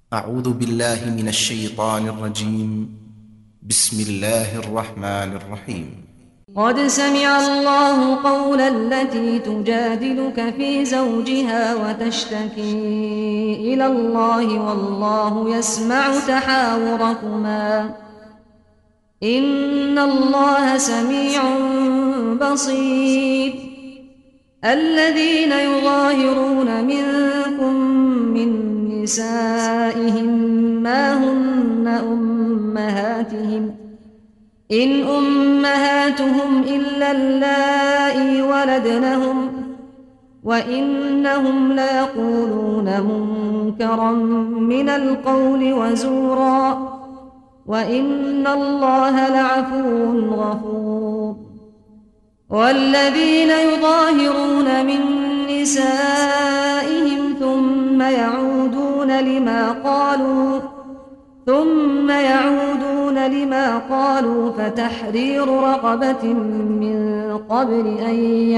أعوذ بالله من الشيطان الرجيم. بسم الله الرحمن الرحيم. قد سمع الله قول التي تجادلك في زوجها وتشتكي إلى الله والله يسمع تحاوركما إن الله سميع بصير. الذين يظاهرون منكم من نسائهم ما هن أمهاتهم إن أمهاتهم إلا اللائي ولدنهم وإنهم ليقولون منكرا من القول وزورا وإن الله لعفو غفور. والذين يظاهرون من نسائهم ثم يعودون لما قالوا فتحرير رقبة من قبل أن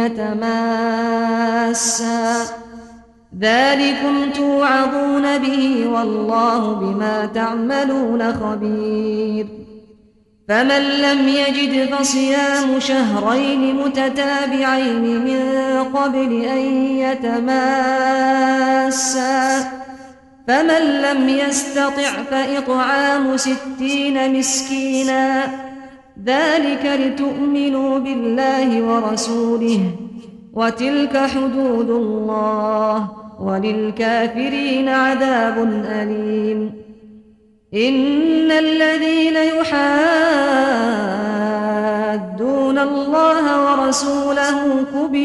يتماسا ذلكم توعظون به والله بما تعملون خبير. فمن لم يجد فصيام شهرين متتابعين من قبل أن يتماسا فمن لم يستطع فإطعام 60 مسكينا ذلك لتؤمنوا بالله ورسوله وتلك حدود الله وللكافرين عذاب أليم. إن الذين يحادون الله ورسوله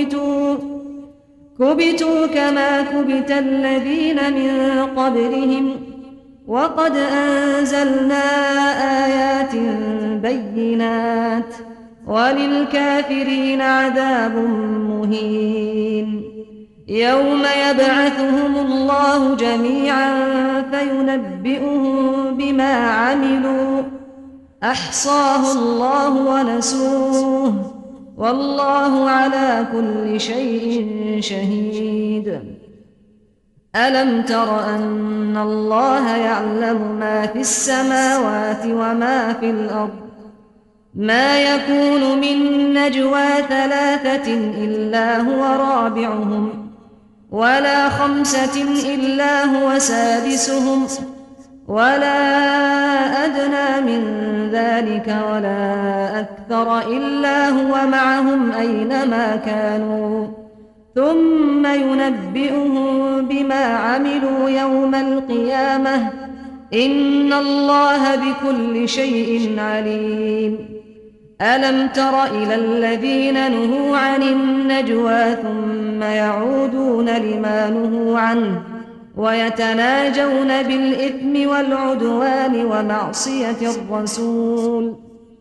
كبتوا كما كبت الذين من قبلهم وقد أنزلنا آيات بينات وللكافرين عذاب مهين. يوم يبعثهم الله جميعا فينبئهم بما عملوا أحصاه الله ونسوه والله على كل شيء شهيد. ألم تر أن الله يعلم ما في السماوات وما في الأرض ما يكون من نجوى 3 إلا هو رابعهم ولا 5 إلا هو سادسهم ولا أدنى من ذلك ولا أكثر إلا هو معهم أينما كانوا ثم ينبئهم بما عملوا يوم القيامة إن الله بكل شيء عليم. ألم تر إلى الذين نهوا عن النجوى ثم يعودون لما نهوا عنه ويتناجون بالإثم والعدوان ومعصية الرسول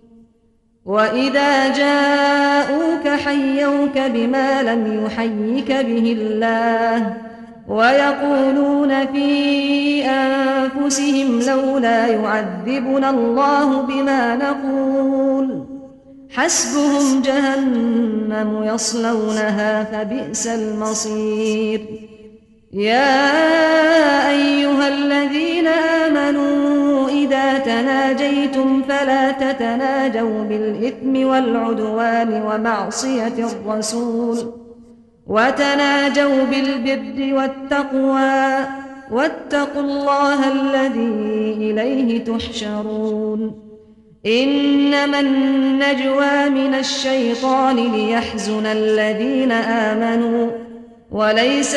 وإذا جاءوك حيوك بما لم يحيك به الله ويقولون في أنفسهم لولا يعذبنا الله بما نقول حسبهم جهنم يصلونها فبئس المصير. يا أيها الذين آمنوا إذا تناجيتم فلا تتناجوا بالإثم والعدوان ومعصية الرسول وتناجوا بالبر والتقوى واتقوا الله الذي إليه تحشرون. إنما النجوى من الشيطان ليحزن الذين آمنوا وليس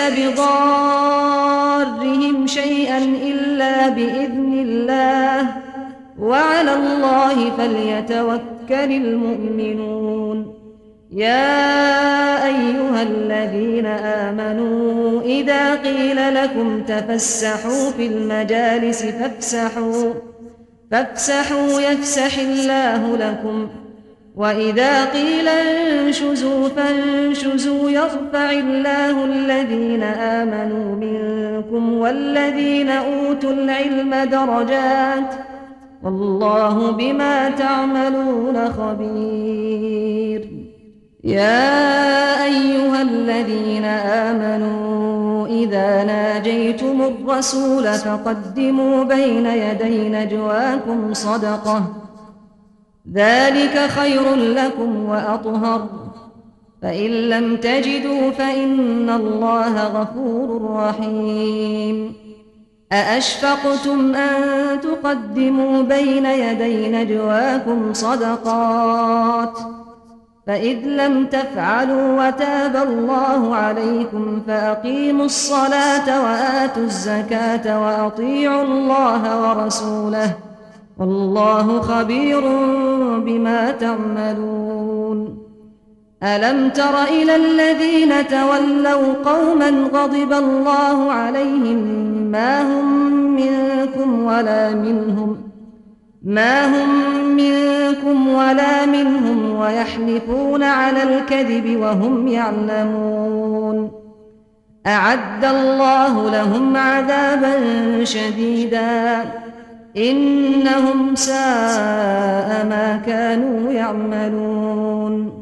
بضارهم شيئا إلا بإذن الله وعلى الله فليتوكل المؤمنون. يا أيها الذين آمنوا إذا قيل لكم تفسحوا في المجالس فافسحوا يفسح الله لكم وإذا قيل انشزوا فانشزوا يرفع الله الذين آمنوا منكم والذين أوتوا العلم درجات والله بما تعملون خبير. يا أيها الذين آمنوا إذا ناجيتم الرسول فقدموا بين يدي نجواكم صدقة ذلك خير لكم وأطهر فإن لم تجدوا فإن الله غفور رحيم أأشفقتم أن تقدموا بين يدي نجواكم صدقات فإذ لم تفعلوا وتاب الله عليكم فأقيموا الصلاة وآتوا الزكاة وأطيعوا الله ورسوله والله خبير بما تعملون ألم تر إلى الذين تولوا قوما غضب الله عليهم ما هم منكم ولا منهم ويحلفون على الكذب وهم يعلمون أعد الله لهم عذابا شديدا إنهم ساء ما كانوا يعملون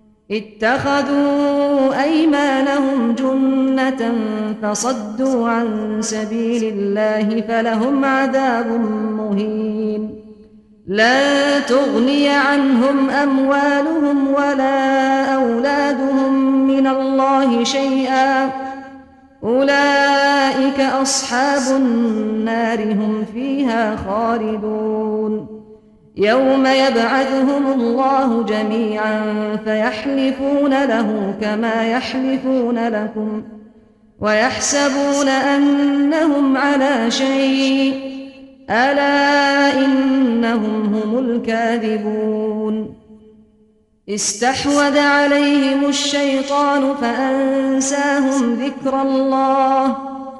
اتخذوا أيمانهم جنة فصدوا عن سبيل الله فلهم عذاب مهين لا تغني عنهم أموالهم ولا أولادهم من الله شيئا أولئك أصحاب النار هم فيها خالدون يوم يبعثهم الله جميعا فيحلفون له كما يحلفون لكم ويحسبون أنهم على شيء ألا إنهم هم الكاذبون استحوذ عليهم الشيطان فأنساهم ذكر الله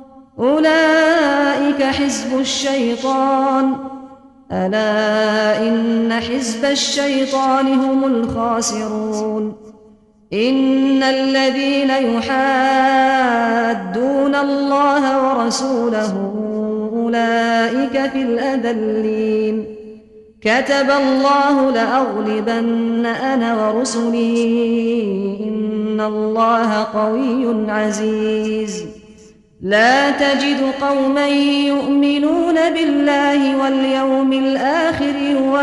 أولئك حزب الشيطان ألا إن حزب الشيطان هم الخاسرون إن الذين يحادون الله ورسوله أولئك في الأذلين كتب الله لأغلبن أنا ورسلي إن الله قوي عزيز لا تجد قوما يؤمنون بالله واليوم الآخر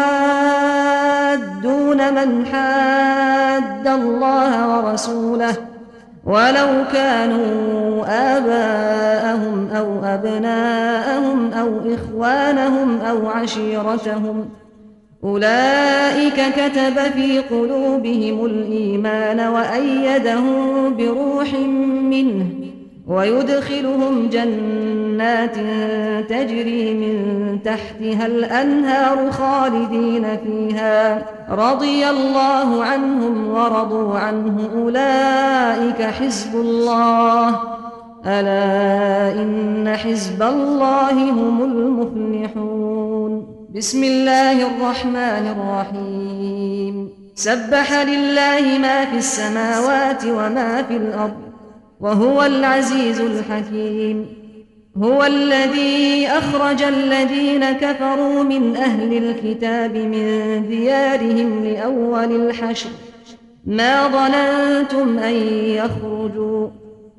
يوادون من حاد الله ورسوله ولو كانوا آباءهم أو أبناءهم أو إخوانهم أو عشيرتهم أولئك كتب في قلوبهم الإيمان وأيدهم بروح منه ويدخلهم جنات تجري من تحتها الأنهار خالدين فيها رضي الله عنهم ورضوا عنه أولئك حزب الله ألا إن حزب الله هم المفلحون بسم الله الرحمن الرحيم سبح لله ما في السماوات وما في الأرض وهو العزيز الحكيم هو الذي أخرج الذين كفروا من أهل الكتاب من ديارهم لأول الحشر ما ظننتم أن يخرجوا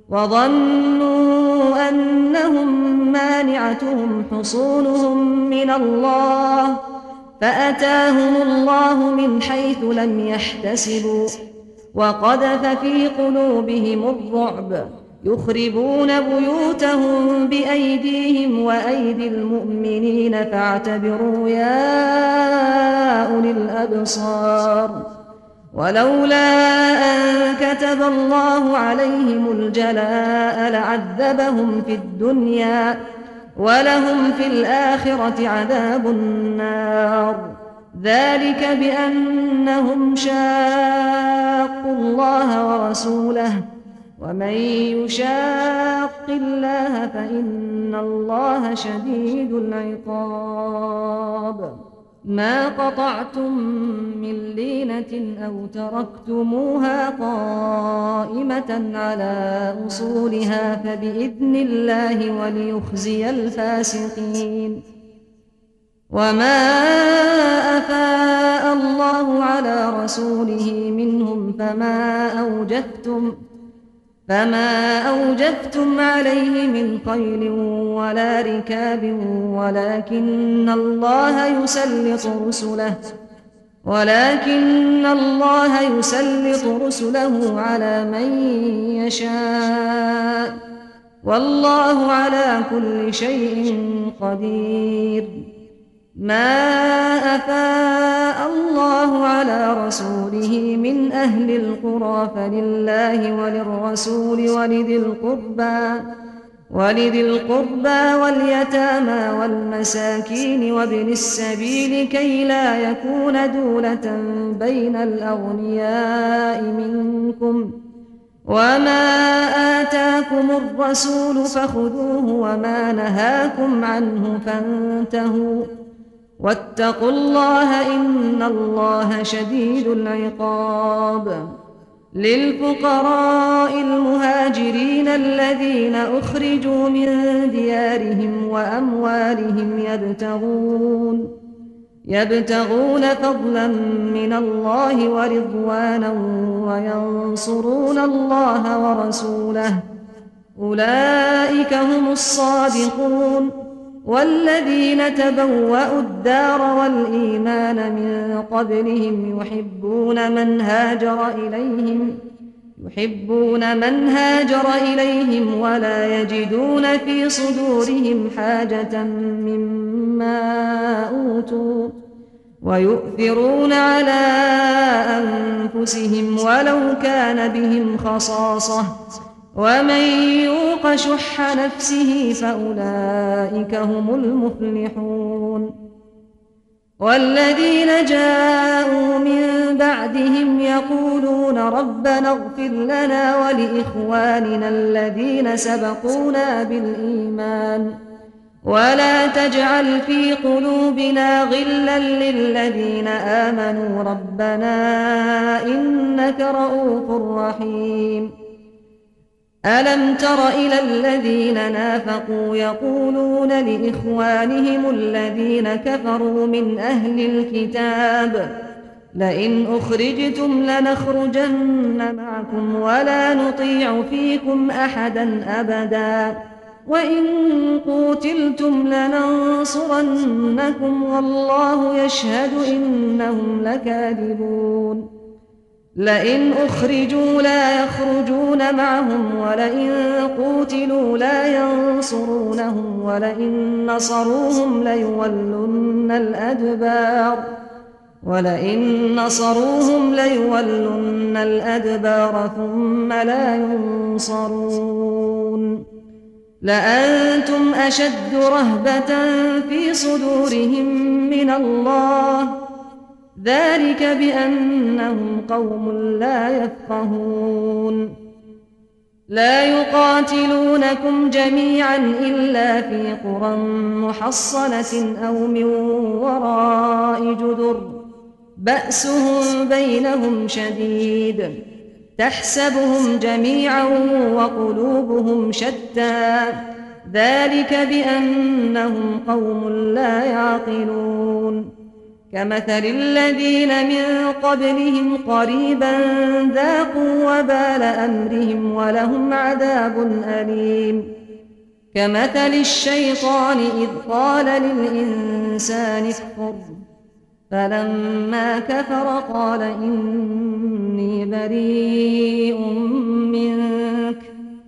وظنوا أنهم مانعتهم حصونهم من الله فأتاهم الله من حيث لم يحتسبوا وقذف في قلوبهم الرعب يخربون بيوتهم بأيديهم وأيدي المؤمنين فاعتبروا يا أولي الأبصار ولولا أن كتب الله عليهم الجلاء لعذبهم في الدنيا ولهم في الآخرة عذاب النار ذلك بأنهم شاقوا الله ورسوله ومن يشاق الله فإن الله شديد العقاب ما قطعتم من لينة أو تركتموها قائمة على أصولها فبإذن الله وليخزي الفاسقين وما أفاء الله على رسوله منهم فما أوجفتم عليه من خيل ولا ركاب ولكن الله يسلط رسله على من يشاء والله على كل شيء قدير. ما أفاء الله على رسوله من أهل القرى فلله وللرسول ولذي القربى واليتامى والمساكين وابن السبيل كي لا يكون دولة بين الأغنياء منكم. وما آتاكم الرسول فخذوه وما نهاكم عنه فانتهوا واتقوا الله إن الله شديد العقاب. للفقراء المهاجرين الذين أخرجوا من ديارهم وأموالهم يبتغون فضلا من الله ورضوانا وينصرون الله ورسوله أولئك هم الصادقون. والذين تبوأوا الدار والإيمان من قبلهم يحبون من هاجر إليهم ولا يجدون في صدورهم حاجة مما أوتوا ويؤثرون على أنفسهم ولو كان بهم خصاصة ومن يوق شح نفسه فأولئك هم المفلحون. والذين جاءوا من بعدهم يقولون ربنا اغفر لنا ولإخواننا الذين سبقونا بالإيمان ولا تجعل في قلوبنا غلا للذين آمنوا ربنا إنك رؤوف رحيم. ألم تر إلى الذين نافقوا يقولون لإخوانهم الذين كفروا من أهل الكتاب لئن أخرجتم لنخرجن معكم ولا نطيع فيكم أحدا أبدا وإن قوتلتم لننصرنكم والله يشهد إنهم لكاذبون. لئن أخرجوا لا يخرجون معهم ولئن قوتلوا لا ينصرونهم ولئن نصروهم ليولن الأدبار ثم لا ينصرون. لأنتم أشد رهبة في صدورهم من الله ذلك بأنهم قوم لا يفقهون. لا يقاتلونكم جميعا إلا في قرى محصنة أو من وراء جدر بأسهم بينهم شديد تحسبهم جميعا وقلوبهم شتى ذلك بأنهم قوم لا يعقلون. كمثل الذين من قبلهم قريبا ذاقوا وبال أمرهم ولهم عذاب أليم. كمثل الشيطان إذ قال للإنسان اكفر فلما كفر قال إني بريء منك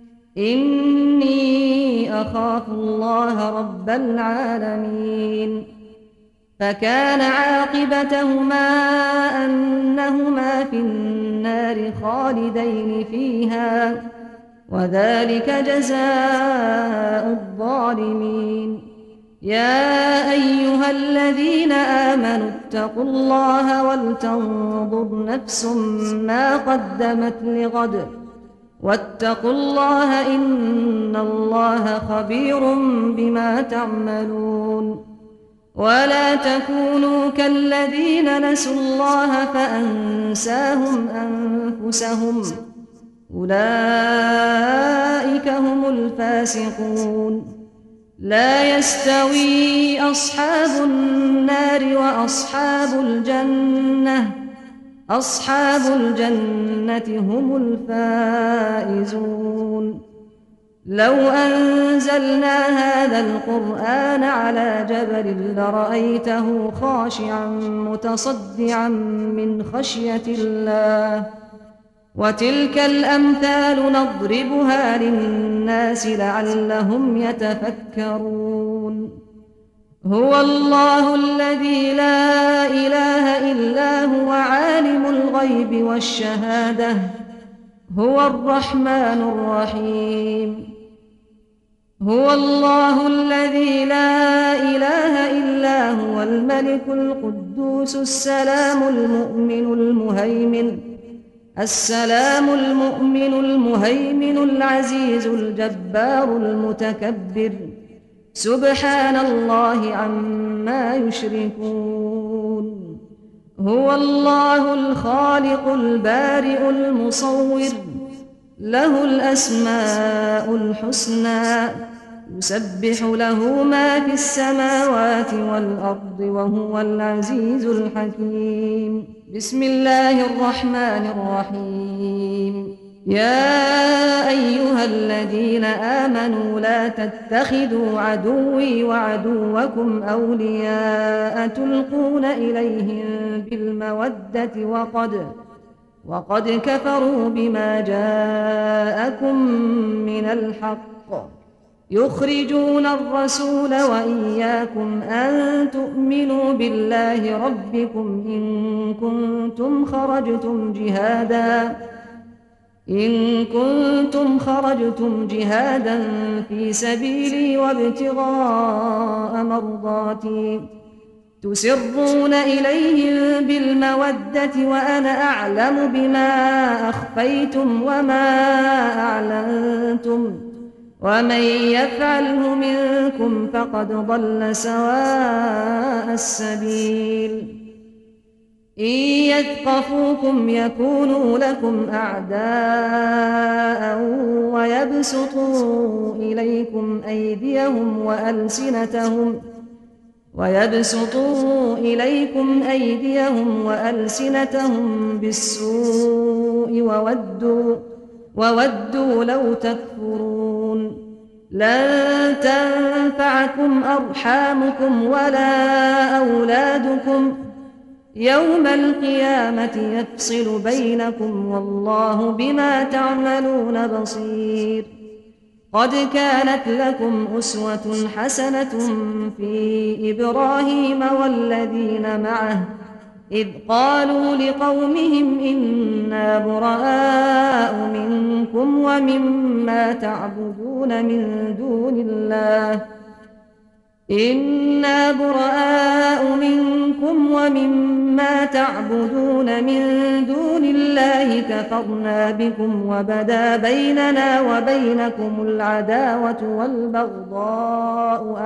إني أخاف الله رب العالمين. فكان عاقبتهما أنهما في النار خالدين فيها وذلك جزاء الظالمين. يا أيها الذين آمنوا اتقوا الله ولتنظر نفس ما قدمت لغد واتقوا الله إن الله خبير بما تعملون. ولا تكونوا كالذين نسوا الله فأنساهم أنفسهم أولئك هم الفاسقون. لا يستوي أصحاب النار وأصحاب الجنة، أصحاب الجنة هم الفائزون. لو أنزلنا هذا القرآن على جبل لرأيته خاشعا متصدعا من خشية الله. وتلك الأمثال نضربها للناس لعلهم يتفكرون. هو الله الذي لا إله إلا هو عالم الغيب والشهادة، هو الرحمن الرحيم. هو الله الذي لا إله إلا هو الملك القدوس السلام المؤمن المهيمن العزيز الجبار المتكبر، سبحان الله عما يشركون. هو الله الخالق البارئ المصور، له الأسماء الحسنى، يسبح له ما في السماوات والأرض وهو العزيز الحكيم. بسم الله الرحمن الرحيم. يا أيها الذين آمنوا لا تتخذوا عدوي وعدوكم أولياء تلقون إليهم بالمودة وقد كفروا بما جاءكم من الحق، يخرجون الرسول وإياكم أن تؤمنوا بالله ربكم إن كنتم خرجتم جهادا في سبيلي وابتغاء مرضاتي، تسرون إليهم بالمودة وأنا أعلم بما أخفيتم وما أعلنتم، ومن يفعله منكم فقد ضل سواء السبيل. إن يثقفوكم يكونوا لكم أعداء ويبسطوا إليكم أيديهم وألسنتهم بالسوء وودوا لو تكفرون. لن تنفعكم أرحامكم ولا أولادكم، يوم القيامة يفصل بينكم والله بما تعملون بصير. قد كانت لكم أسوة حسنة في إبراهيم والذين معه إذ قالوا لقومهم إنا براء منكم ومما تعبدون من دون الله كفرنا بكم وبدا بيننا وبينكم العداوة والبغضاء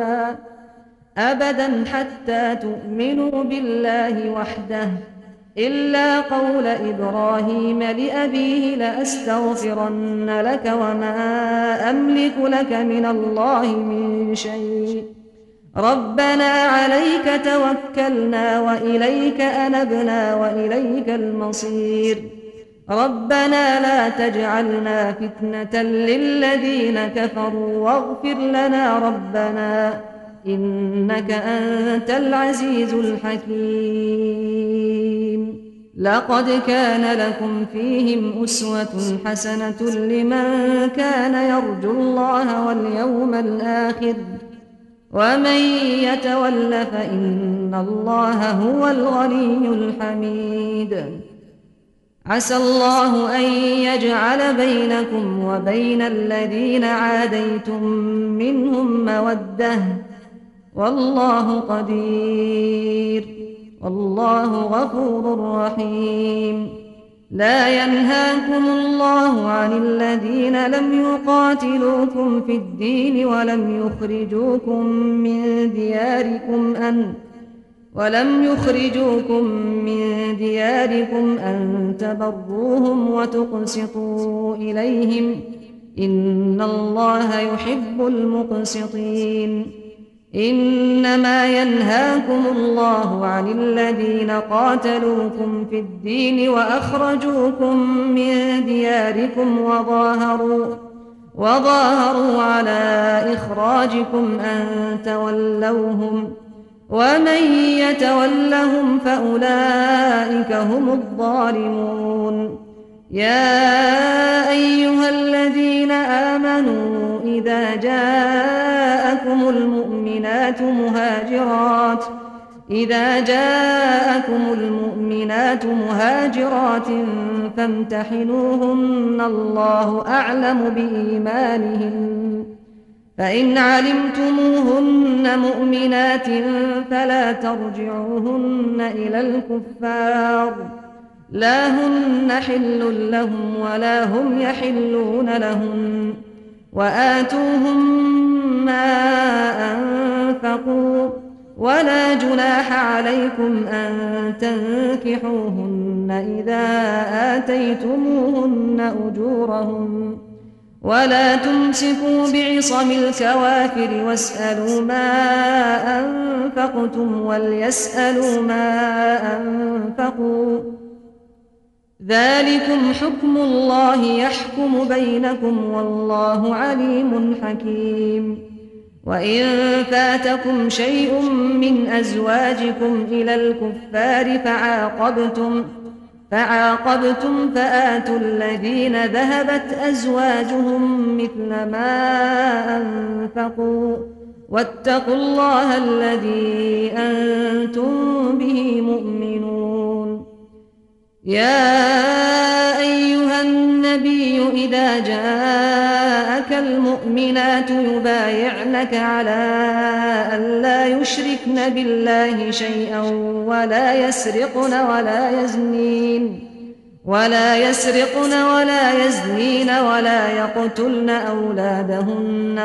أبدا حتى تؤمنوا بالله وحده إلا قول إبراهيم لأبيه لأستغفرن لك وما أملك لك من الله من شيء، ربنا عليك توكلنا وإليك أنبنا وإليك المصير، ربنا لا تجعلنا فتنة للذين كفروا واغفر لنا ربنا إنك أنت العزيز الحكيم. لقد كان لكم فيهم أسوة حسنة لمن كان يرجو الله واليوم الآخر ومن يتول فإن الله هو الغني الحميد. عسى الله أن يجعل بينكم وبين الذين عاديتم منهم مودة والله قدير والله غفور رحيم. لا ينهاكم الله عن الذين لم يقاتلوكم في الدين ولم يخرجوكم من دياركم أن تبروهم وتقسطوا إليهم إن الله يحب المقسطين. إنما ينهاكم الله عن الذين قاتلوكم في الدين وأخرجوكم من دياركم وظاهروا على إخراجكم أن تولوهم، ومن يتولهم فأولئك هم الظالمون. يا أيها الذين آمنوا إذا جاءكم المؤمنات مهاجرات فامتحنوهن الله أعلم بإيمانهن، فإن علمتموهن مؤمنات فلا ترجعوهن إلى الكفار، لا هن حل لهم ولا هم يحلون لهن، وآتوهم ما أنفقوا، ولا جناح عليكم أن تنكحوهن إذا آتيتموهن أجورهن، ولا تمسكوا بعصم الكوافر واسألوا ما أنفقتم وليسألوا ما أنفقوا، ذلكم حكم الله يحكم بينكم والله عليم حكيم. وإن فاتكم شيء من أزواجكم إلى الكفار فعاقبتم فآتوا الذين ذهبت أزواجهم مثل ما أنفقوا، واتقوا الله الذي أنتم به مؤمنون. يا أيها النبي إذا جاءك المؤمنات يبايعنك على أن لا يشركن بالله شيئا ولا يسرقن ولا يزنين ولا يقتلن أولادهن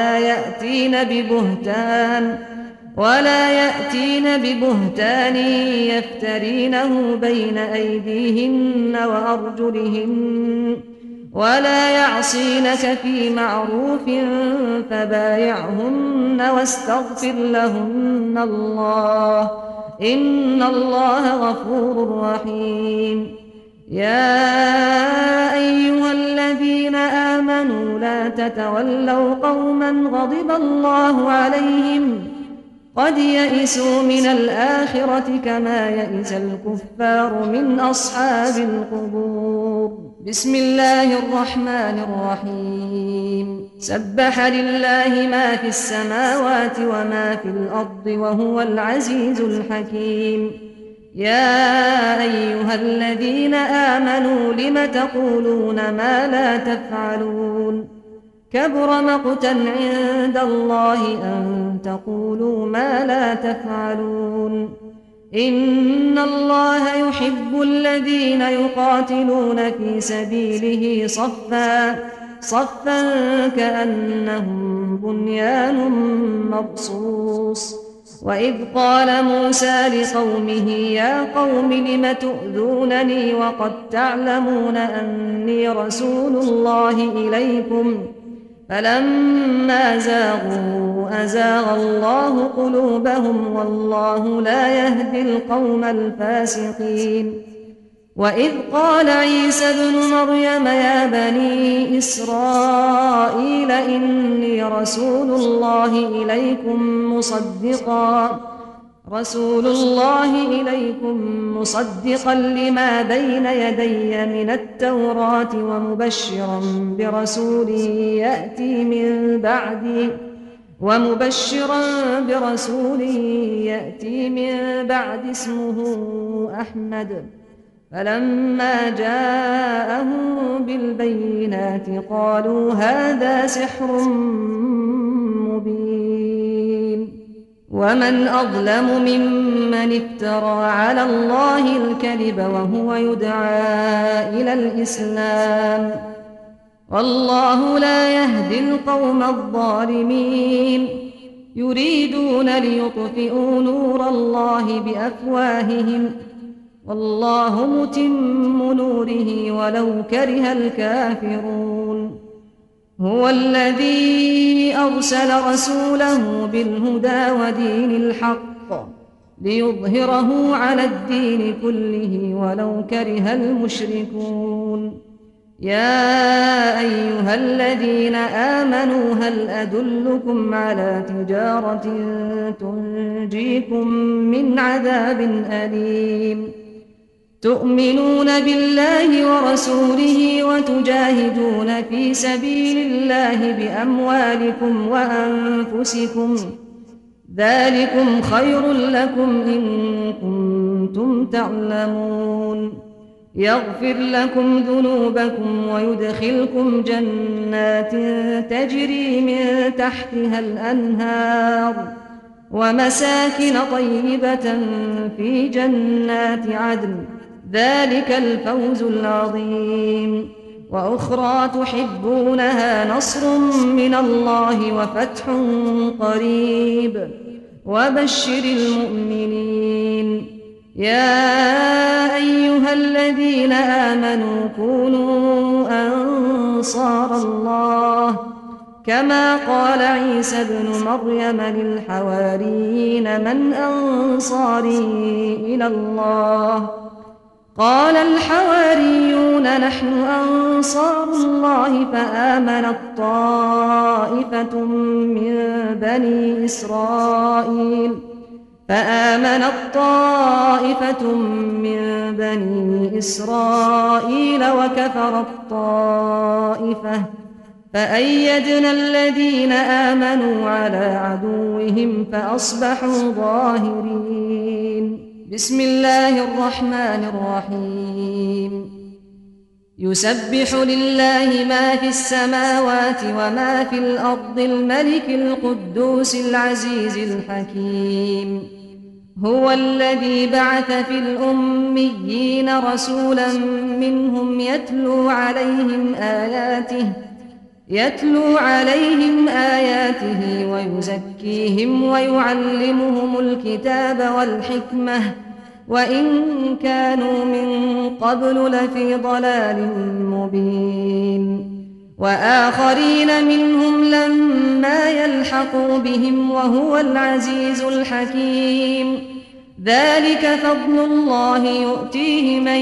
ولا يأتين ببهتان يفترينه بين أيديهن وأرجلهن، ولا يعصينك في معروف فبايعهن واستغفر لهن الله، إن الله غفور رحيم. يا أيها الذين آمنوا لا تتولوا قوما غضب الله عليهم قد يئسوا من الآخرة كما يئس الكفار من أصحاب القبور. بسم الله الرحمن الرحيم. سبح لله ما في السماوات وما في الأرض وهو العزيز الحكيم. يا أيها الذين آمنوا لم تقولون ما لا تفعلون؟ كبر مقتا عند الله أن تقولوا ما لا تفعلون. إن الله يحب الذين يقاتلون في سبيله صفا كأنهم بنيان مرصوص. وإذ قال موسى لقومه يا قوم لم تؤذونني وقد تعلمون أني رسول الله إليكم، فلما زاغوا أزاغ الله قلوبهم والله لا يهدي القوم الفاسقين. وإذ قال عيسى ابن مريم يا بني إسرائيل إني رسول الله إليكم مصدقا لما بين يدي من التوراة ومبشرا برسول يأتي من بعد اسمه أحمد. فلما جاءهم بالبينات قالوا هذا سحر مبين. ومن أظلم ممن افترى على الله الكذب وهو يدعى إلى الإسلام، والله لا يهدي القوم الظالمين. يريدون ليطفئوا نور الله بأفواههم والله متم نوره ولو كره الكافرون. هو الذي أرسل رسوله بالهدى ودين الحق ليظهره على الدين كله ولو كره المشركون. يا أيها الذين آمنوا هل أدلكم على تجارة تنجيكم من عذاب أليم تؤمنون بالله ورسوله وتجاهدون في سبيل الله بأموالكم وأنفسكم ذلكم خير لكم إن كنتم تعلمون. يغفر لكم ذنوبكم ويدخلكم جنات تجري من تحتها الأنهار ومساكن طيبة في جنات عدن ذلك الفوز العظيم. وأخرى تحبونها نصر من الله وفتح قريب وبشر المؤمنين. يا أيها الذين آمنوا كونوا أنصار الله كما قال عيسى ابن مريم للحواريين من أنصاري إلى الله قال الحواريون نحن أنصار الله فآمنت طائفة من بني إسرائيل وكفرت طائفة فأيدنا الذين آمنوا على عدوهم فأصبحوا ظاهرين. بسم الله الرحمن الرحيم. يسبح لله ما في السماوات وما في الأرض الملك القدوس العزيز الحكيم. هو الذي بعث في الأميين رسولا منهم يتلو عليهم آياته ويزكيهم ويعلمهم الكتاب والحكمة وإن كانوا من قبل لفي ضلال مبين. وآخرين منهم لما يلحقوا بهم وهو العزيز الحكيم. ذلك فضل الله يؤتيه من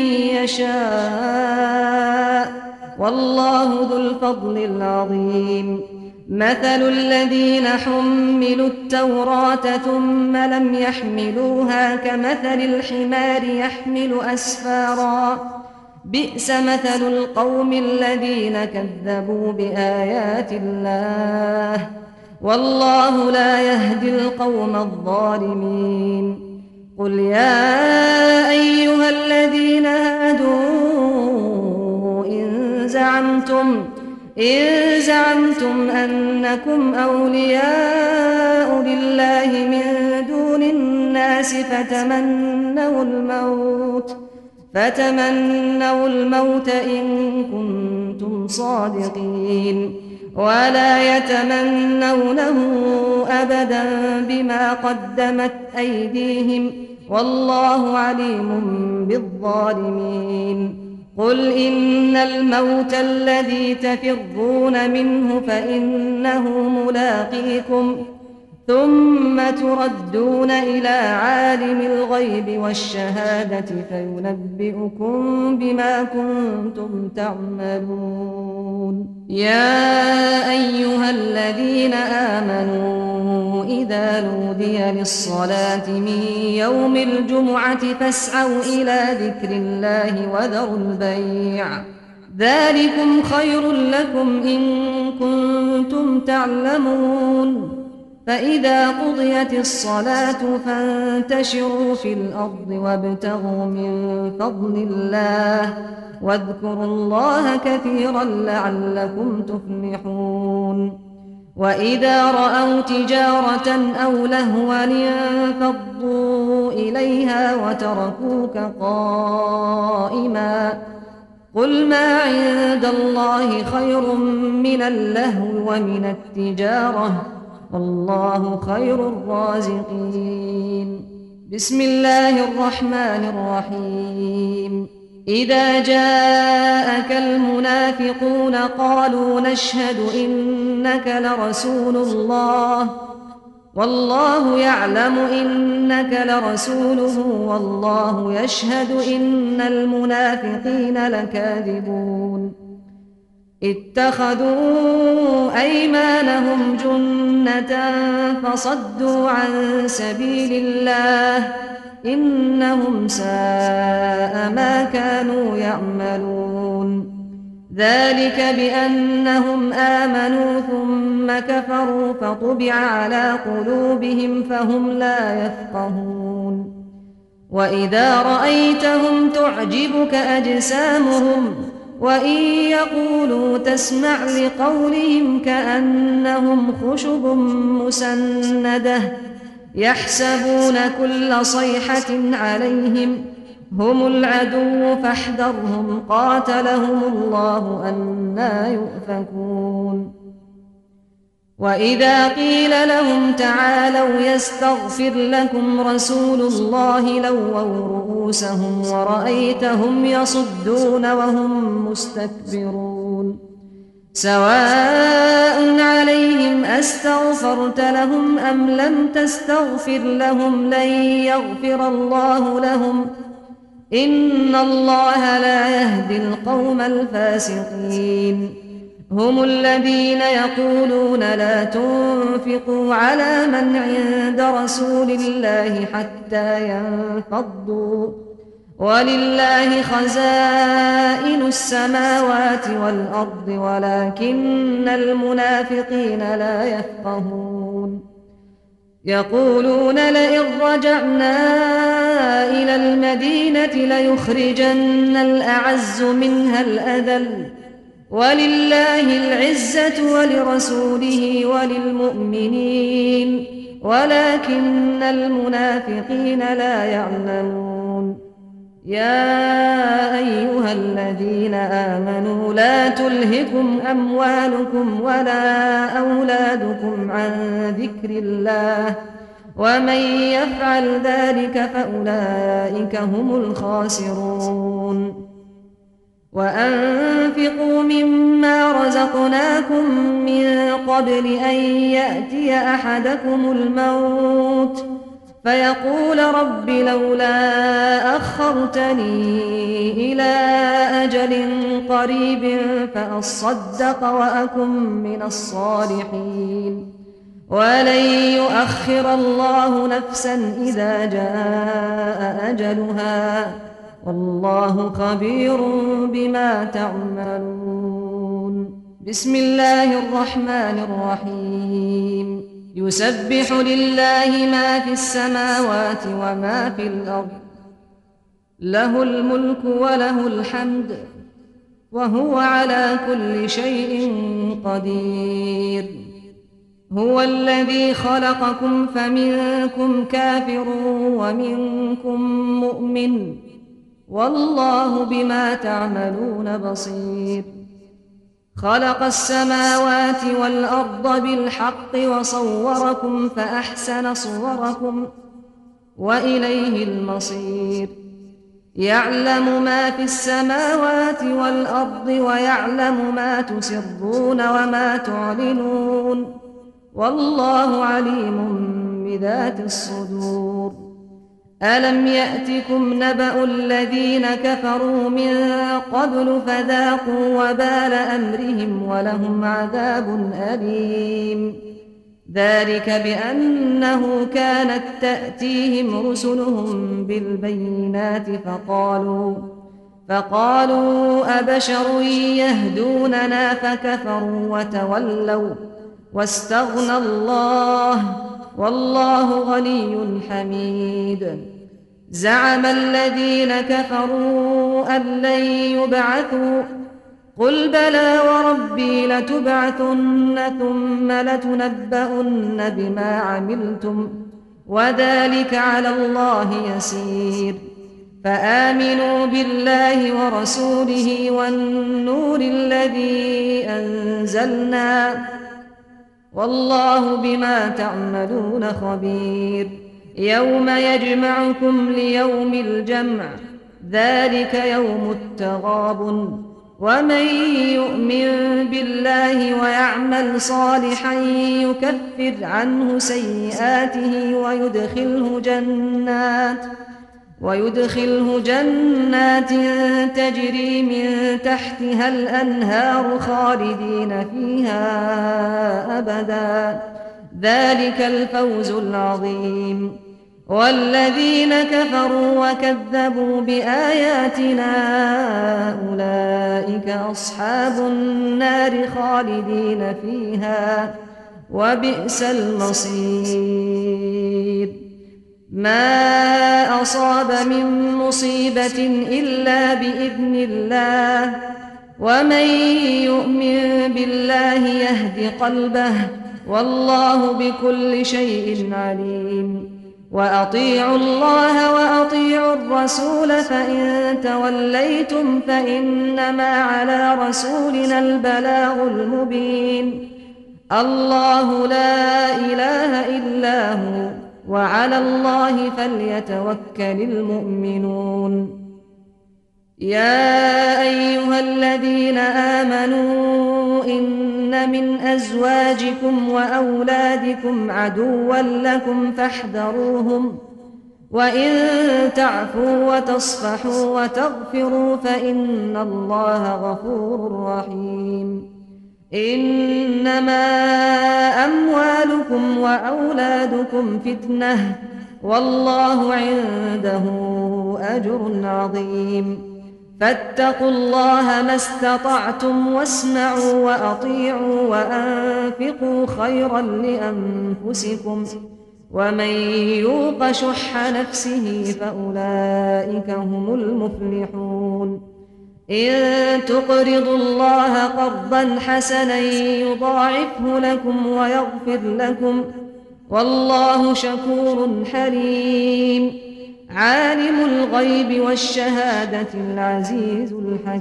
يشاء والله ذو الفضل العظيم. مثل الذين حملوا التوراة ثم لم يحملوها كمثل الحمار يحمل أسفارا بئس مثل القوم الذين كذبوا بآيات الله والله لا يهدي القوم الظالمين. قل يا أيها الذين هادوا إن زعمتم أنكم أولياء لله من دون الناس فتمنوا الموت إن كنتم صادقين ولا يتمنونه أبدا بما قدمت أيديهم والله عليم بالظالمين. قل إن الموت الذي تفرون منه فإنه ملاقيكم ثم تردون إلى عالم الغيب والشهادة فينبئكم بما كنتم تعملون. يا أيها الذين آمنوا إذا نودي للصلاة من يوم الجمعة فاسعوا إلى ذكر الله وذروا البيع ذلكم خير لكم إن كنتم تعلمون. فإذا قضيت الصلاة فانتشروا في الأرض وابتغوا من فضل الله واذكروا الله كثيرا لعلكم تفلحون. وإذا رأوا تجارة أو لهوا انفضوا إليها وتركوك قائما قل ما عند الله خير من اللهو ومن التجارة والله خير الرازقين. بسم الله الرحمن الرحيم. إذا جاءك المنافقون قالوا نشهد إنك لرسول الله والله يعلم إنك لرسوله والله يشهد إن المنافقين لكاذبون اتخذوا أيمانهم جنة فصدوا عن سبيل الله إنهم ساء ما كانوا يعملون ذلك بأنهم آمنوا ثم كفروا فطبع على قلوبهم فهم لا يفقهون وإذا رأيتهم تعجبك أجسامهم وإن يقولوا تسمع لقولهم كأنهم خشب مسندة يحسبون كل صيحة عليهم هم العدو فاحذرهم قاتلهم الله أنى يؤفكون وإذا قيل لهم تعالوا يستغفر لكم رسول الله لووا رؤوسهم ورأيتهم يصدون وهم مستكبرون سواء عليهم أستغفرت لهم أم لم تستغفر لهم لن يغفر الله لهم إن الله لا يهدي القوم الفاسقين هم الذين يقولون لا تنفقوا على من عند رسول الله حتى ينفضوا ولله خزائن السماوات والأرض ولكن المنافقين لا يفقهون يقولون لئن رجعنا إلى المدينة ليخرجن الأعز منها الأذل ولله العزة ولرسوله وللمؤمنين ولكن المنافقين لا يعلمون يا أيها الذين آمنوا لا تلهكم أموالكم ولا أولادكم عن ذكر الله ومن يفعل ذلك فأولئك هم الخاسرون وأنفقوا مما رزقناكم من قبل أن يأتي أحدكم الموت فيقول رب لولا أخرتني إلى أجل قريب فأصدق وأكن من الصالحين ولن يؤخر الله نفسا إذا جاء أجلها والله خبير بما تعملون بسم الله الرحمن الرحيم يسبح لله ما في السماوات وما في الأرض له الملك وله الحمد وهو على كل شيء قدير هو الذي خلقكم فمنكم كافر ومنكم مؤمن والله بما تعملون بصير خلق السماوات والأرض بالحق وصوركم فأحسن صوركم وإليه المصير يعلم ما في السماوات والأرض ويعلم ما تسرون وما تعلنون والله عليم بذات الصدور ألم يأتكم نبأ الذين كفروا من قبل فذاقوا وبال أمرهم ولهم عذاب أليم ذلك بأنه كانت تأتيهم رسلهم بالبينات فقالوا أبشر يهدوننا فكفروا وتولوا واستغنى الله والله غني حميد زعم الذين كفروا أن لن يبعثوا قل بلى وربي لتبعثن ثم لتنبؤن بما عملتم وذلك على الله يسير فآمنوا بالله ورسوله والنور الذي أنزلنا والله بما تعملون خبير يوم يجمعكم ليوم الجمع ذلك يوم التغابن ومن يؤمن بالله ويعمل صالحا يكفر عنه سيئاته ويدخله جنات تجري من تحتها الأنهار خالدين فيها أبدا ذلك الفوز العظيم والذين كفروا وكذبوا بآياتنا أولئك أصحاب النار خالدين فيها وبئس المصير ما أصاب من مصيبة إلا بإذن الله ومن يؤمن بالله يهد قلبه والله بكل شيء عليم وأطيعوا الله وأطيعوا الرسول فإن توليتم فإنما على رسولنا البلاغ المبين الله لا إله إلا هو وعلى الله فليتوكل المؤمنون يا أيها الذين آمنوا إن من أزواجكم وأولادكم عدوا لكم فاحذروهم وإن تعفوا وتصفحوا وتغفروا فإن الله غفور رحيم إنما أموالكم وأولادكم فتنة والله عنده أجر عظيم فاتقوا الله ما استطعتم واسمعوا وأطيعوا وأنفقوا خيرا لأنفسكم ومن يوق شح نفسه فأولئك هم المفلحون إن تقرضوا الله قرضا حسنا يضاعفه لكم ويغفر لكم والله شكور حليم عالم الغيب والشهادة العزيز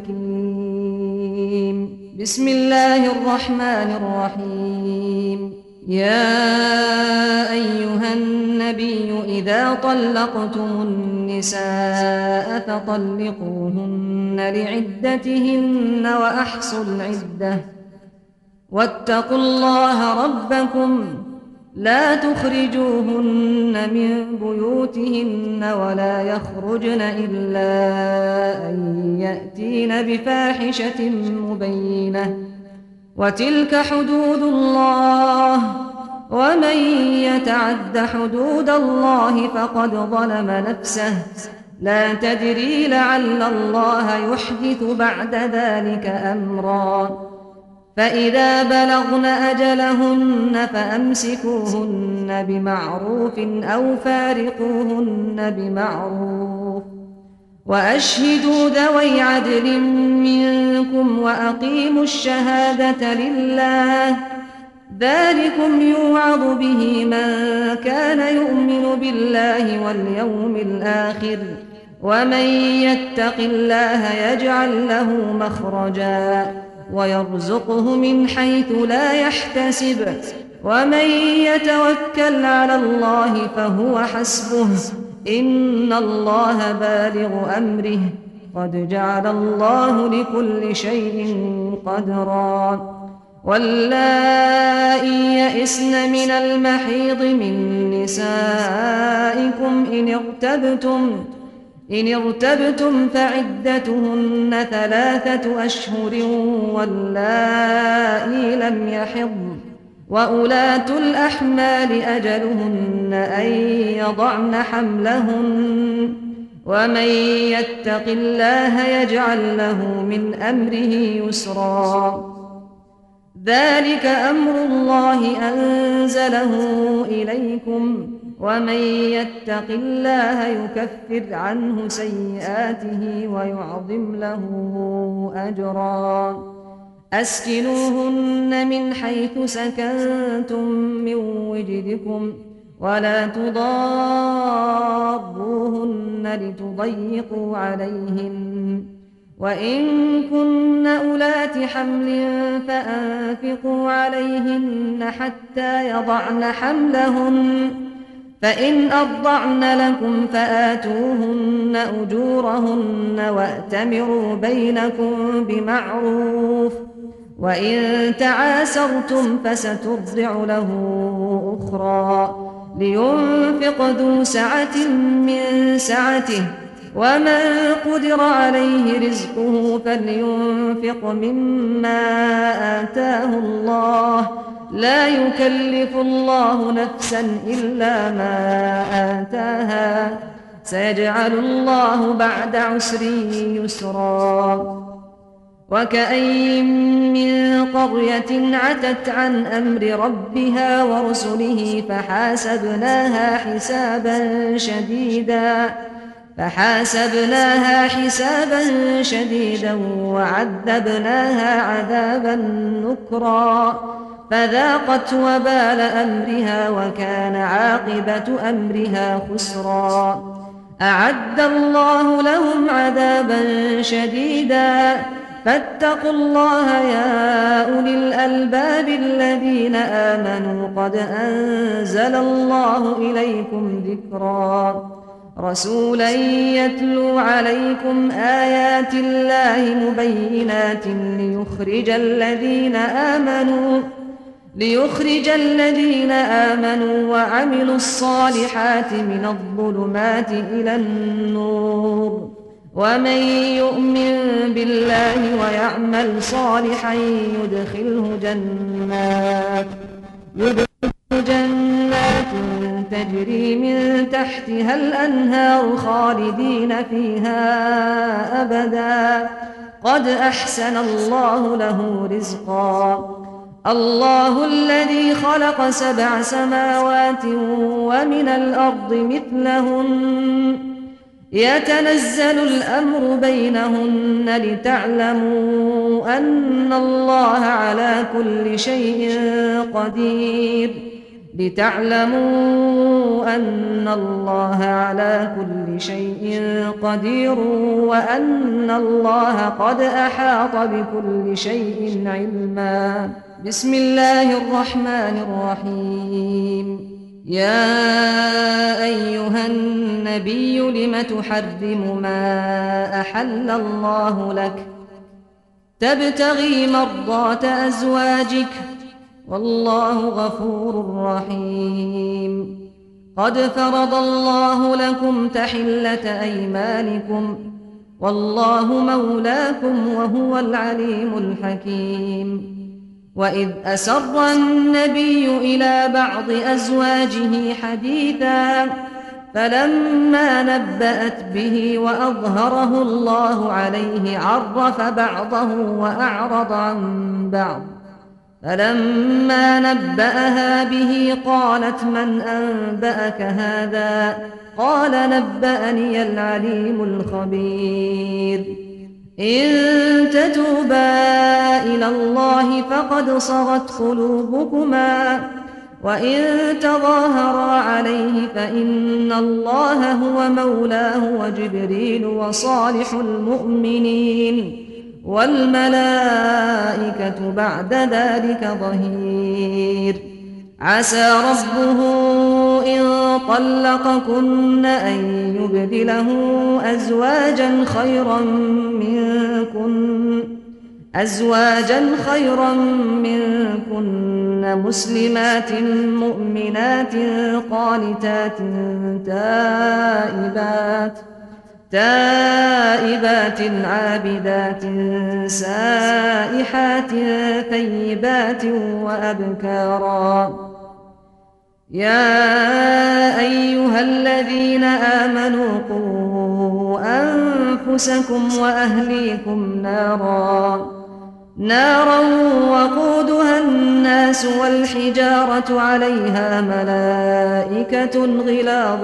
الحكيم بسم الله الرحمن الرحيم يا أيها النبي إذا طلقتم النساء فطلقوهن لعدتهن وأحصوا العدة واتقوا الله ربكم لا تخرجوهن من بيوتهن ولا يخرجن إلا أن يأتين بفاحشة مبينة وتلك حدود الله ومن يتعد حدود الله فقد ظلم نفسه لا تدري لعل الله يحدث بعد ذلك أمرا فإذا بلغن أجلهن فأمسكوهن بمعروف أو فارقوهن بمعروف وأشهدوا ذوي عدل منكم وأقيموا الشهادة لله ذلكم يوعظ به من كان يؤمن بالله واليوم الآخر ومن يتق الله يجعل له مخرجا ويرزقه من حيث لا يحتسب ومن يتوكل على الله فهو حسبه إن الله بالغ أمره قد جعل الله لكل شيء قدرا واللائي يئسن من المحيض من نسائكم إن ارتبتم فعدتهن 3 أشهر واللائي لم يحضن وأولاة الأحمال أجلهن أن يضعن حملهن ومن يتق الله يجعل له من أمره يسرا ذلك أمر الله أنزله إليكم ومن يتق الله يكفر عنه سيئاته ويعظم له أجرا أسكنوهن من حيث سكنتم من وجدكم ولا تضاروهن لتضيقوا عليهن وإن كن أولات حمل فأنفقوا عليهن حتى يضعن حملهن فإن أرضعن لكم فآتوهن أجورهن وأتمروا بينكم بمعروف، وإن تعاسرتم فسترضع له أخرى لينفق ذو سعة من سعته، ومن قدر عليه رزقه فلينفق مما آتاه الله، لا يكلف الله نفسا إلا ما آتاها، سيجعل الله بعد عسر يسرا. وكأين من قرية عتت عن أمر ربها ورسله فحاسبناها حسابا شديدا وعذبناها عذابا نكرا، فذاقت وبال أمرها وكان عاقبة أمرها خسرا. أعد الله لهم عذابا شديدا، فاتقوا الله يا أولي الألباب الذين آمنوا، قد أنزل الله إليكم ذكرا، رسولا يتلو عليكم آيات الله مبينات ليخرج الذين آمنوا وعملوا الصالحات من الظلمات إلى النور، ومن يؤمن بالله ويعمل صالحا يدخله جنات تجري من تحتها الأنهار خالدين فيها أبدا، قد أحسن الله له رزقا. الله الذي خلق 7 سماوات ومن الأرض مثلهن، يتنزل الأمر بينهن لتعلموا أن الله على كل شيء قدير، وأن الله قد أحاط بكل شيء علما. بسم الله الرحمن الرحيم. يا أيها النبي لم تحرم ما أحل الله لك تبتغي مرضات أزواجك، والله غفور رحيم. قد فرض الله لكم تحلة أيمانكم، والله مولاكم وهو العليم الحكيم. وإذ أسر النبي إلى بعض أزواجه حديثا فلما نبأت به وأظهره الله عليه عرف بعضه وأعرض عن بعض، فلما نبأها به قالت من أنبأك هذا؟ قال نبأني العليم الخبير. إن تتوبا إلى الله فقد صغت قلوبكما، وإن تظاهرا عليه فإن الله هو مولاه وجبريل وصالح المؤمنين والملائكة بعد ذلك ظهير. عسى ربه إن طلقكن أن يبدله أزواجا خيرا منكن مسلمات مؤمنات قانتات تائبات عابدات سائحات ثيبات وأبكارا. يا أيها الذين آمنوا قوا أنفسكم وأهليكم نارا وقودها الناس والحجارة عليها ملائكة غلاظ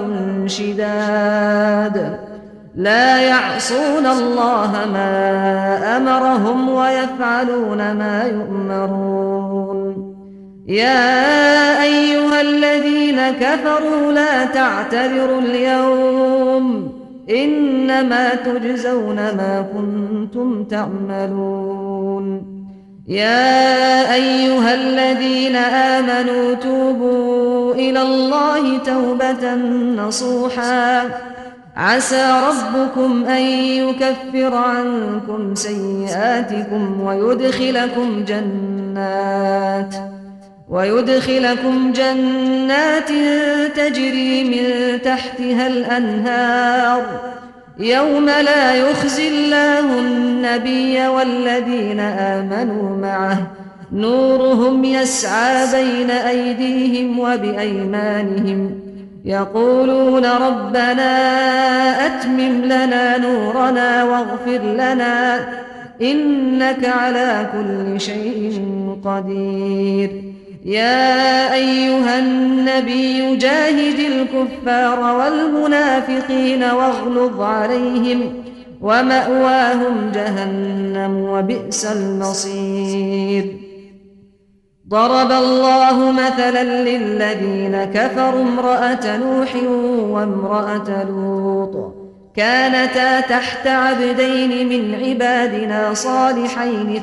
شداد لا يعصون الله ما أمرهم ويفعلون ما يؤمرون. يا أيها الذين كفروا لا تعتذروا اليوم إنما تجزون ما كنتم تعملون. يا أيها الذين آمنوا توبوا إلى الله توبة نصوحا عسى ربكم أن يكفر عنكم سيئاتكم ويدخلكم جنات تجري من تحتها الأنهار يوم لا يخزي الله النبي والذين آمنوا معه نورهم يسعى بين أيديهم وبأيمانهم يقولون ربنا أتمم لنا نورنا واغفر لنا إنك على كل شيء قدير يا أيها النبي جاهد الكفار والمنافقين واغلظ عليهم ومأواهم جهنم وبئس المصير ضرب الله مثلا للذين كفروا امرأة نوح وامرأة لوط كانتا تحت عبدين من عبادنا صالحين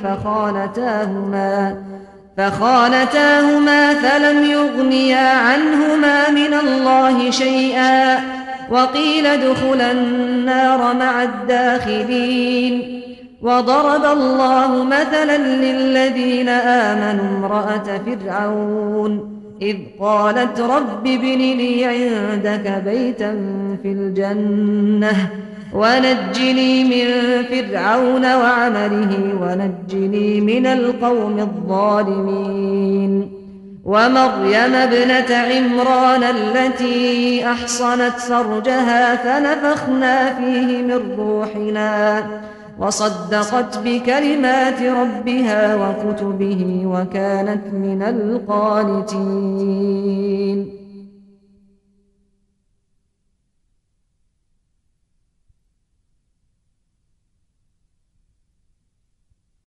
فخانتاهما فلم يغنيا عنهما من الله شيئا وقيل ادخلا النار مع الداخلين وضرب الله مثلا للذين آمنوا امرأة فرعون إذ قالت رب ابن لي عندك بيتا في الجنة ونجني من فرعون وعمله ونجني من القوم الظالمين ومريم ابنة عمران التي أحصنت فرجها فنفخنا فيه من روحنا وصدقت بكلمات ربها وكتبه وكانت من القانتين